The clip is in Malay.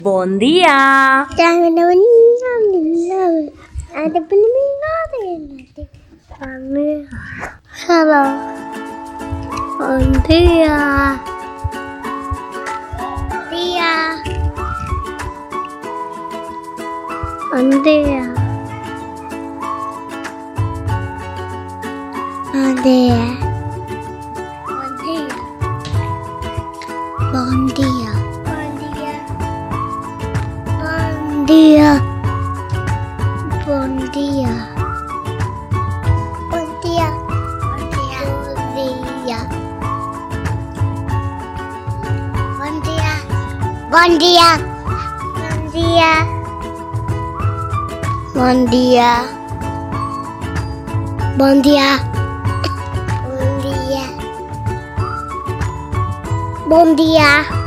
Bom dia. Ada pendengar nanti. Halo. Bom dia. Bom dia. Bom dia. Bom dia. Bom dia. Bom dia. Bom dia. Bom dia. Bom dia. Bom dia. Bom dia. Bom dia. Bom dia.